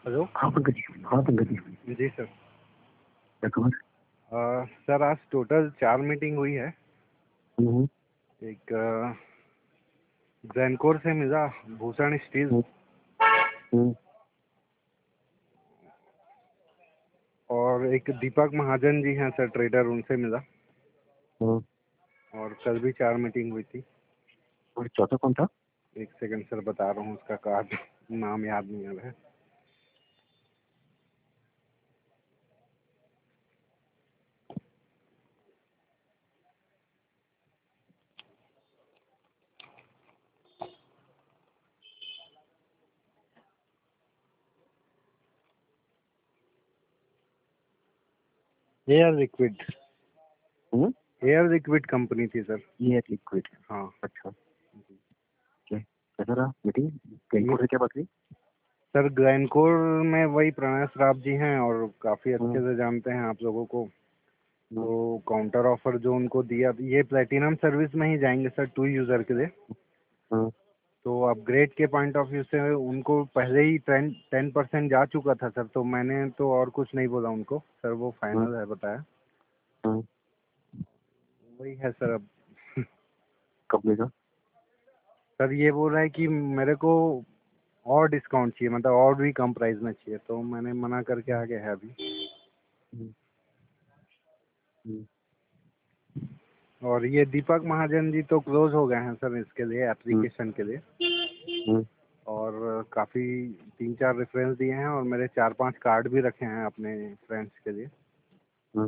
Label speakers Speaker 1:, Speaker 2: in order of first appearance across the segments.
Speaker 1: Hello.
Speaker 2: हाँ पंकज जी। हाँ पंकज जी।
Speaker 1: जी sir.
Speaker 2: क्या खबर?
Speaker 1: सर आज टोटल 4 मीटिंग हुई है।
Speaker 2: हम्म,
Speaker 1: एक ग्रैनकोर से मिला, भूषण स्टील,
Speaker 2: हम्म, हम्म,
Speaker 1: और एक दीपक महाजन जी हैं सर ट्रेडर, उनसे मिला।
Speaker 2: हम्म।
Speaker 1: और कल भी 4 मीटिंग हुई थी।
Speaker 2: और चौथा कौन था?
Speaker 1: एक सेकंड सर, बता रहा हूँ उसका कार्ड, नाम याद नहीं आ रहा है। एयर लिक्विड,
Speaker 2: हम्म।
Speaker 1: एयर लिक्विड कंपनी थी सर।
Speaker 2: ये लिक्विड।
Speaker 1: हाँ।
Speaker 2: अच्छा। क्या कैसा रहा मीटिंग? कैंकोर से क्या बात हुई?
Speaker 1: सर ग्रैनकोर में वही प्रणय श्राफ जी हैं और काफ़ी अच्छे
Speaker 2: हम्म,
Speaker 1: से जानते हैं आप लोगों को।
Speaker 2: हम्म,
Speaker 1: तो काउंटर ऑफर जो उनको दिया, ये प्लेटिनम सर्विस में ही जाएंगे सर, 2 यूज़र के लिए।
Speaker 2: हम्म,
Speaker 1: तो अपग्रेड के पॉइंट ऑफ व्यू से उनको पहले ही 10% जा चुका था सर, तो मैंने तो और कुछ नहीं बोला उनको सर, वो
Speaker 2: हम्म,
Speaker 1: फाइनल है बताया।
Speaker 2: हम्म।
Speaker 1: वही है सर अब।
Speaker 2: कब लेगा?
Speaker 1: सर ये बोल रहा है कि मेरे को और डिस्काउंट चाहिए, मतलब और भी कम प्राइस में चाहिए, तो मैंने मना करके आ गया है अभी।
Speaker 2: हम्म, हम्म,
Speaker 1: और ये दीपक महाजन जी तो क्लोज हो गए हैं सर इसके लिए,
Speaker 2: हम्म,
Speaker 1: एप्लीकेशन के लिए।
Speaker 2: हम्म,
Speaker 1: और काफ़ी 3-4 रेफरेंस दिए हैं और मेरे 4-5 कार्ड भी रखे हैं अपने फ्रेंड्स के लिए।
Speaker 2: हम्म।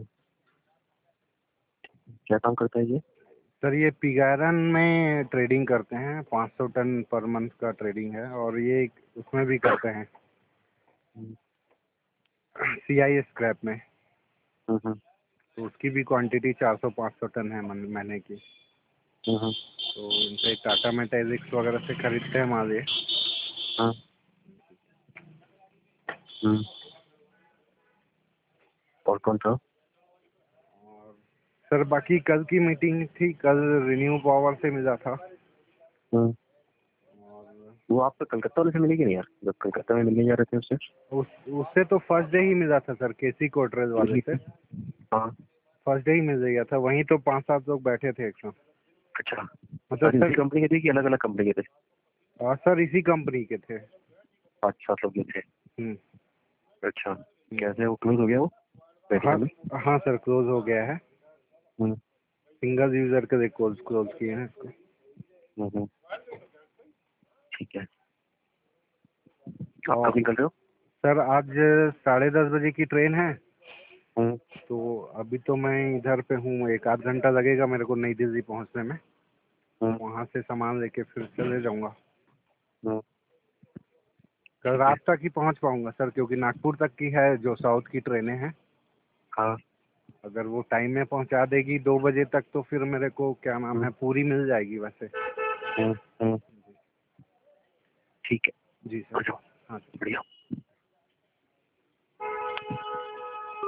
Speaker 2: क्या काम करता है ये?
Speaker 1: सर ये पिगारन में ट्रेडिंग करते हैं, 500 टन पर मंथ का ट्रेडिंग है, और ये उसमें भी करते हैं,
Speaker 2: हम्म,
Speaker 1: सीआई स्क्रैप में।
Speaker 2: हम्म, हम्म,
Speaker 1: तो उसकी भी क्वांटिटी 400-500 टन है महीने की।
Speaker 2: हम्म,
Speaker 1: तो इनसे टाटा मेटालिक्स वगैरह से खरीदते हैं माल ये।
Speaker 2: हाँ, हम्म। और कौन था?
Speaker 1: और सर बाकी कल की मीटिंग थी, कल रिन्यू पावर से मिला था।
Speaker 2: हम्म।
Speaker 1: और
Speaker 2: वो आप तो कलकत्ता वाले से मिलेगी नहीं यार, जब कलकत्ता में मिलने जा रहे थे उससे?
Speaker 1: उससे तो फर्स्ट डे ही मिला था सर, केसी कोटरेज वाले
Speaker 2: मिली
Speaker 1: से।
Speaker 2: थी। हाँ।
Speaker 1: फर्स्ट डे ही मिल गया था, वहीं तो 5-7 लोग बैठे थे एक साथ।
Speaker 2: अच्छा।
Speaker 1: मतलब
Speaker 2: सारी इसी
Speaker 1: सर,
Speaker 2: कंपनी के थे कि अलग अलग कंपनी के थे?
Speaker 1: सर इसी कंपनी के थे।
Speaker 2: 5-7 लोग जो थे।
Speaker 1: हम्म।
Speaker 2: अच्छा।
Speaker 1: हम्म।
Speaker 2: कैसे वो क्लोज हो गया वो
Speaker 1: हाँ।
Speaker 2: प्लेटिनम में?
Speaker 1: हाँ सर, क्लोज हो गया है।
Speaker 2: हम्म,
Speaker 1: सिंगल यूजर के लिए क्लोज क्लोज किए हैं इसको।
Speaker 2: हम्म। ठीक है। आप कब
Speaker 1: और
Speaker 2: निकल रहे हो?
Speaker 1: सर आज 10:30 बजे की ट्रेन है।
Speaker 2: हम्म,
Speaker 1: तो अभी तो मैं इधर पे हूँ, 1-8 घंटा लगेगा मेरे को नई दिल्ली पहुँचने में। तो
Speaker 2: हम्म,
Speaker 1: वहाँ से सामान लेके फिर चले जाऊँगा।
Speaker 2: हम्म।
Speaker 1: कल
Speaker 2: ठीक है।
Speaker 1: रात तक ही पहुँच पाऊँगा सर, क्योंकि नागपुर तक की है जो साउथ की ट्रेनें हैं।
Speaker 2: हाँ।
Speaker 1: अगर वो टाइम में पहुँचा देगी 2 बजे तक, तो फिर मेरे को क्या नाम
Speaker 2: हम्म,
Speaker 1: है, पूरी मिल जाएगी वैसे।
Speaker 2: हम्म, हम्म। ठीक है।
Speaker 1: जी
Speaker 2: आ
Speaker 1: सर।
Speaker 2: जाओ।
Speaker 1: हाँ।
Speaker 2: बढ़िया।